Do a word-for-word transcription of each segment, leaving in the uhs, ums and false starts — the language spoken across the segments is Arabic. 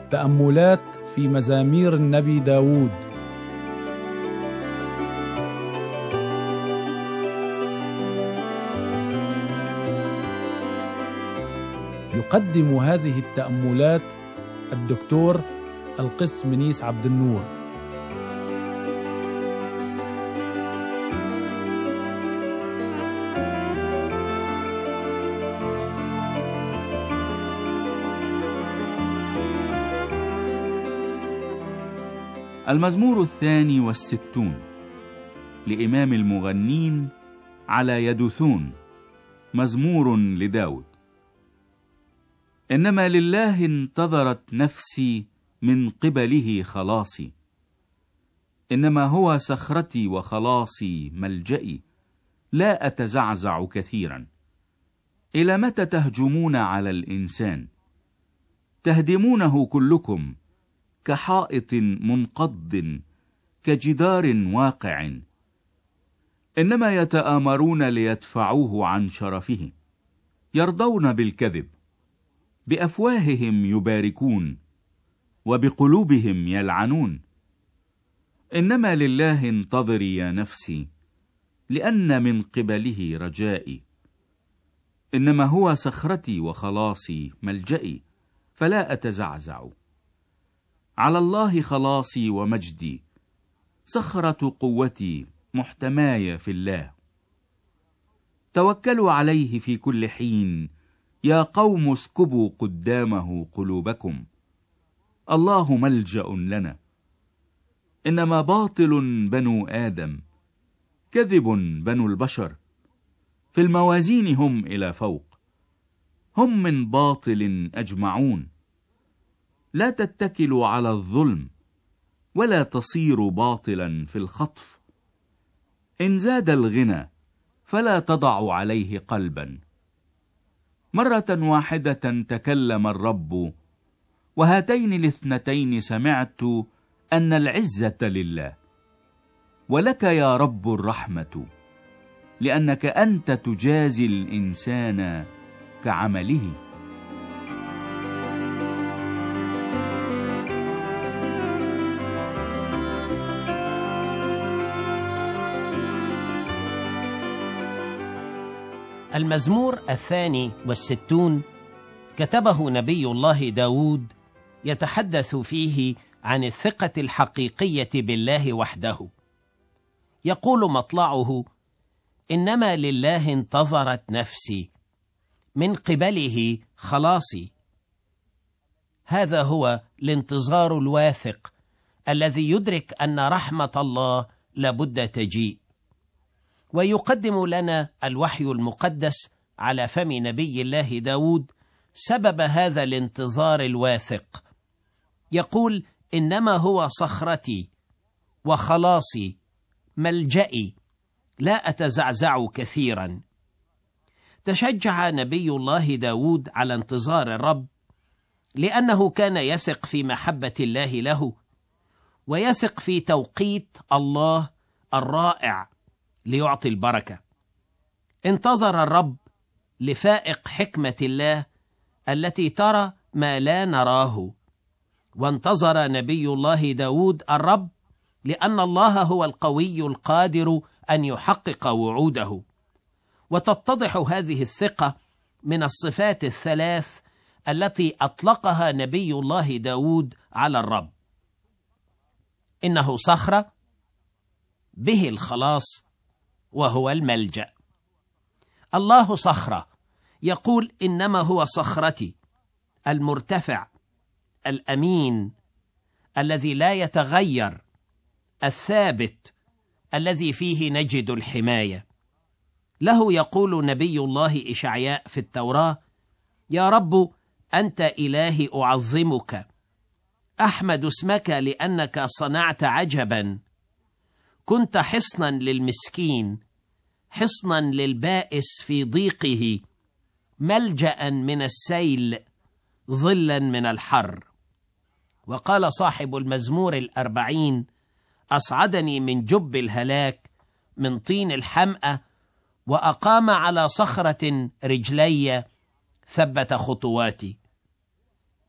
تأملات في مزامير النبي داود. يقدم هذه التأملات الدكتور القس منيس عبد النور. المزمور الثاني والستون لإمام المغنين على يدوثون، مزمور لداود. إنما لله انتظرت نفسي، من قبله خلاصي. إنما هو صخرتي وخلاصي، ملجئي، لا أتزعزع كثيرا. إلى متى تهجمون على الإنسان؟ تهدمونه كلكم كحائط منقض، كجدار واقع. إنما يتآمرون ليدفعوه عن شرفه، يرضون بالكذب، بأفواههم يباركون، وبقلوبهم يلعنون. إنما لله انتظري يا نفسي، لأن من قبله رجائي. إنما هو صخرتي وخلاصي، ملجئي، فلا أتزعزع. على الله خلاصي ومجدي، صخرة قوتي، محتماي في الله. توكلوا عليه في كل حين، يا قوم اسكبوا قدامه قلوبكم. الله ملجأ لنا. إنما باطل بنو آدم، كذب بنو البشر، في الموازين هم إلى فوق، هم من باطل أجمعون. لا تتكلوا على الظلم، ولا تصيروا باطلا في الخطف. إن زاد الغنى فلا تضعوا عليه قلبا. مرة واحدة تكلم الرب، وهاتين الاثنتين سمعت، أن العزة لله، ولك يا رب الرحمة، لأنك أنت تجازي الإنسان كعمله. المزمور الثاني والستون كتبه نبي الله داود، يتحدث فيه عن الثقة الحقيقية بالله وحده. يقول مطلعه: إنما لله انتظرت نفسي، من قبله خلاصي. هذا هو الانتظار الواثق الذي يدرك أن رحمة الله لابد تجيء. ويقدم لنا الوحي المقدس على فم نبي الله داود سبب هذا الانتظار الواثق. يقول: إنما هو صخرتي وخلاصي، ملجئي، لا أتزعزع كثيرا. تشجع نبي الله داود على انتظار الرب، لأنه كان يثق في محبة الله له، ويثق في توقيت الله الرائع ليعطي البركة. انتظر الرب لفائق حكمة الله التي ترى ما لا نراه. وانتظر نبي الله داود الرب لأن الله هو القوي القادر أن يحقق وعوده. وتتضح هذه الثقة من الصفات الثلاث التي أطلقها نبي الله داود على الرب: إنه صخرة، به الخلاص، وهو الملجأ. الله صخرة، يقول: إنما هو صخرتي، المرتفع، الأمين، الذي لا يتغير، الثابت، الذي فيه نجد الحماية. له يقول نبي الله إشعياء في التوراة: يا رب أنت إلهي أعظمك، أحمد اسمك لأنك صنعت عجبا. كنت حصنا للمسكين، حصنا للبائس في ضيقه، ملجأ من السيل، ظلا من الحر. وقال صاحب المزمور الأربعين: أصعدني من جب الهلاك، من طين الحمأة، وأقام على صخرة رجلي، ثبت خطواتي.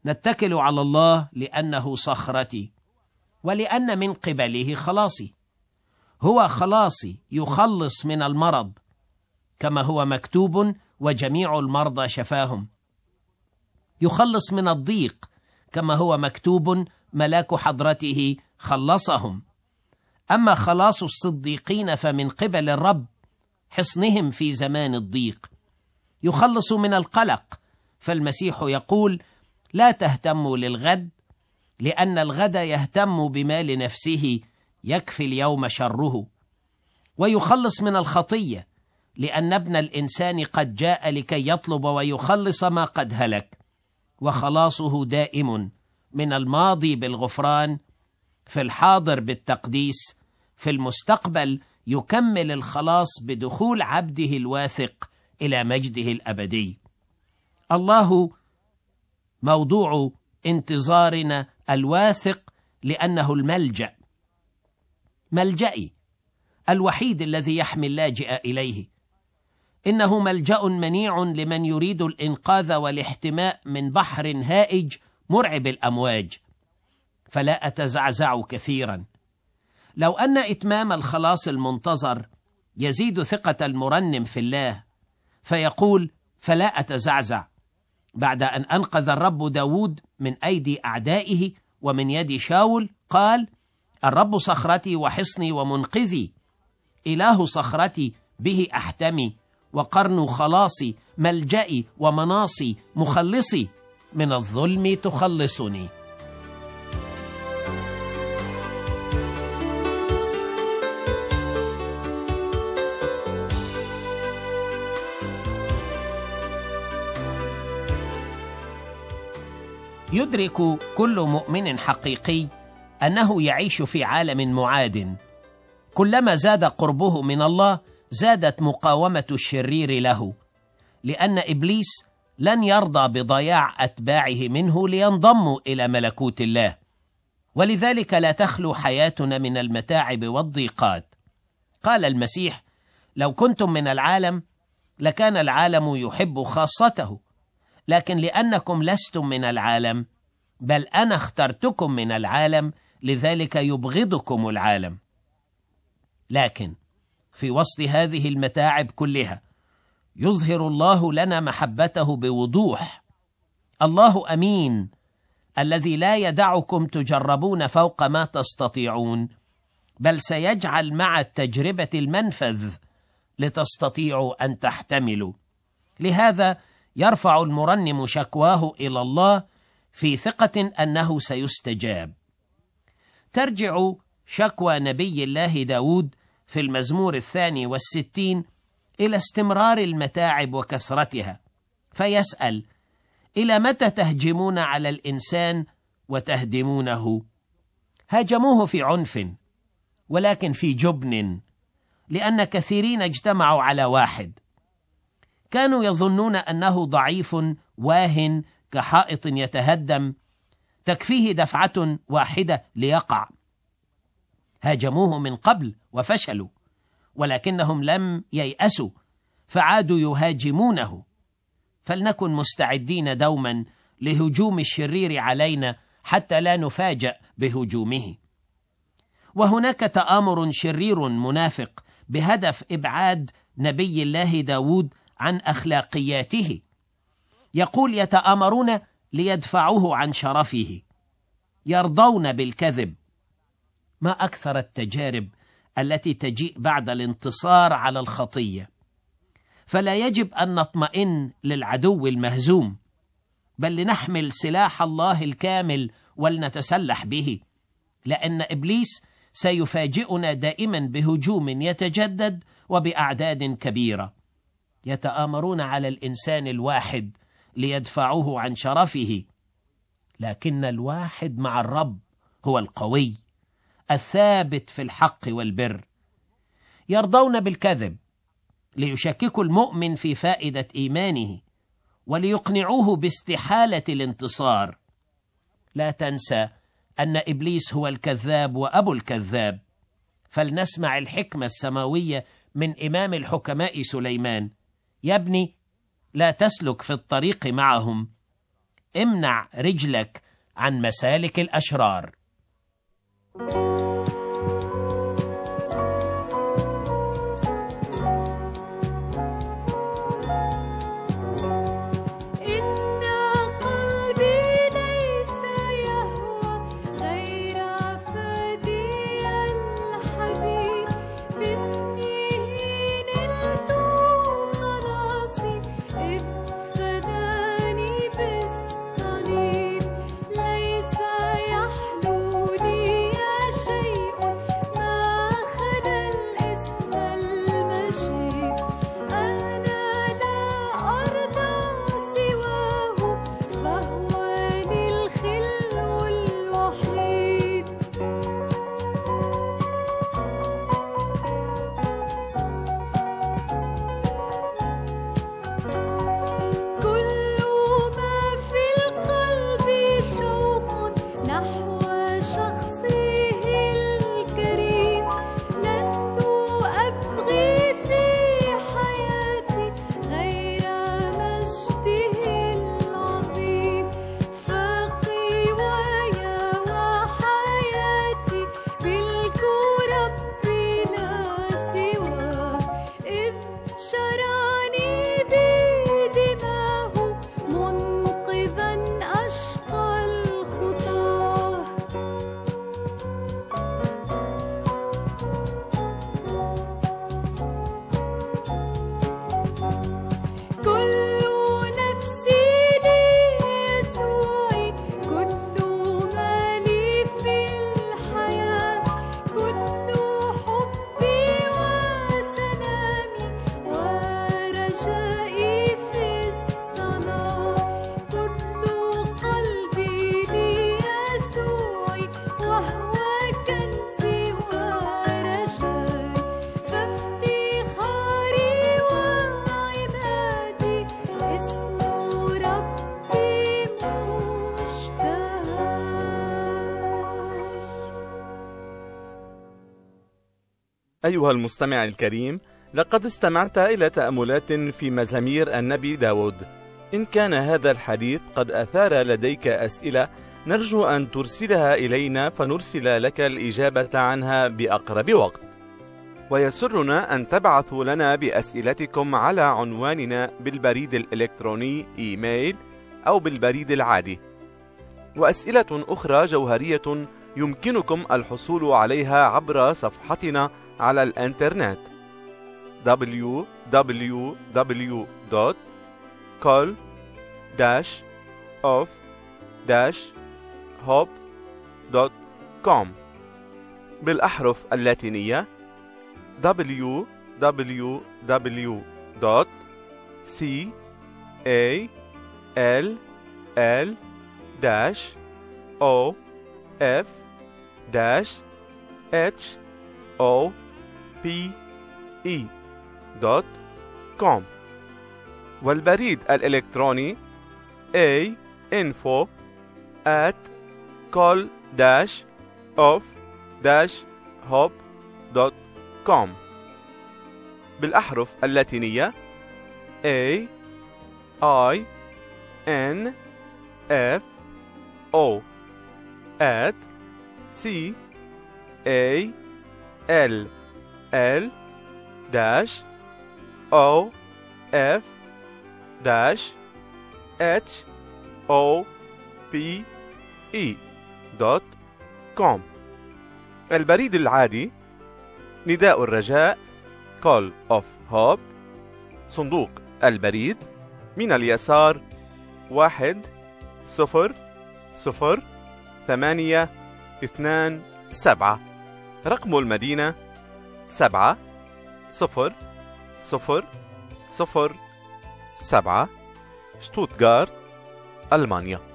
نتكل على الله لأنه صخرتي ولأن من قبله خلاصي. هو خلاصي يخلص من المرض كما هو مكتوب وجميع المرضى شفاهم. يخلص من الضيق كما هو مكتوب ملاك حضرته خلصهم. أما خلاص الصديقين فمن قبل الرب حصنهم في زمان الضيق. يخلص من القلق، فالمسيح يقول: لا تهتموا للغد لأن الغد يهتم بما لنفسه، يكفي اليوم شره. ويخلص من الخطية لأن ابن الإنسان قد جاء لكي يطلب ويخلص ما قد هلك. وخلاصه دائم، من الماضي بالغفران، في الحاضر بالتقديس، في المستقبل يكمل الخلاص بدخول عبده الواثق إلى مجده الأبدي. الله موضوع انتظارنا الواثق لأنه الملجأ، ملجئي الوحيد الذي يحمي اللاجئ إليه. إنه ملجأ منيع لمن يريد الإنقاذ والاحتماء من بحر هائج مرعب الأمواج. فلا أتزعزع كثيرا. لو أن إتمام الخلاص المنتظر يزيد ثقة المرنم في الله فيقول: فلا أتزعزع. بعد أن أنقذ الرب داود من أيدي أعدائه ومن يد شاول قال: الرب صخرتي وحصني ومنقذي، إله صخرتي به أحتمي، وقرن خلاصي، ملجئي ومناصي، مخلصي، من الظلم تخلصني. يدرك كل مؤمن حقيقي أنه يعيش في عالم معاد. كلما زاد قربه من الله زادت مقاومة الشرير له، لأن إبليس لن يرضى بضياع أتباعه منه لينضموا إلى ملكوت الله. ولذلك لا تخلو حياتنا من المتاعب والضيقات. قال المسيح: لو كنتم من العالم لكان العالم يحب خاصته، لكن لأنكم لستم من العالم بل أنا اخترتكم من العالم، لذلك يبغضكم العالم. لكن في وسط هذه المتاعب كلها يظهر الله لنا محبته بوضوح. الله أمين، الذي لا يدعكم تجربون فوق ما تستطيعون، بل سيجعل مع التجربة المنفذ لتستطيعوا أن تحتملوا. لهذا يرفع المرنم شكواه إلى الله في ثقة أنه سيستجاب. ترجع شكوى نبي الله داود في المزمور الثاني والستين إلى استمرار المتاعب وكثرتها، فيسأل: إلى متى تهجمون على الإنسان وتهدمونه؟ هاجموه في عنف ولكن في جبن، لأن كثيرين اجتمعوا على واحد. كانوا يظنون أنه ضعيف واهن كحائط يتهدم، تكفيه دفعة واحدة ليقع. هاجموه من قبل وفشلوا، ولكنهم لم ييأسوا فعادوا يهاجمونه. فلنكن مستعدين دوما لهجوم الشرير علينا حتى لا نفاجأ بهجومه. وهناك تآمر شرير منافق بهدف إبعاد نبي الله داود عن أخلاقياته. يقول: يتآمرون ليدفعوه عن شرفه، يرضون بالكذب. ما أكثر التجارب التي تجيء بعد الانتصار على الخطية. فلا يجب أن نطمئن للعدو المهزوم، بل لنحمل سلاح الله الكامل ولنتسلح به، لأن إبليس سيفاجئنا دائما بهجوم يتجدد وبأعداد كبيرة. يتآمرون على الإنسان الواحد ليدفعوه عن شرفه، لكن الواحد مع الرب هو القوي الثابت في الحق والبر. يرضون بالكذب ليشككوا المؤمن في فائدة إيمانه وليقنعوه باستحالة الانتصار. لا تنسى أن إبليس هو الكذاب وأبو الكذاب. فلنسمع الحكمة السماوية من إمام الحكماء سليمان: يا ابني، لا تسلك في الطريق معهم، امنع رجلك عن مسالك الأشرار. أيها المستمع الكريم، لقد استمعت إلى تأملات في مزامير النبي داود. إن كان هذا الحديث قد أثار لديك أسئلة، نرجو أن ترسلها إلينا فنرسل لك الإجابة عنها بأقرب وقت. ويسرنا أن تبعثوا لنا بأسئلتكم على عنواننا بالبريد الإلكتروني إيميل أو بالبريد العادي. وأسئلة أخرى جوهرية يمكنكم الحصول عليها عبر صفحتنا على الإنترنت دبليو دبليو دبليو دوت كول داش أوف داش هوب دوت كوم بالأحرف اللاتينية دبليو دبليو دبليو دوت سي إيه إل إل داش أو إف داش إتش أو بي إي دوت كوم والبريد الإلكتروني A info at call dash of dash hop دوت كوم بالأحرف اللاتينية A I N F O at C A L L dash O F dash H O P E دوت كوم. البريد العادي نداء الرجاء Call of Hope، صندوق البريد من اليسار واحد صفر صفر ثمانية اثنان سبعة، رقم المدينة سبعة صفر صفر صفر سبعة، شتوتغارت، ألمانيا.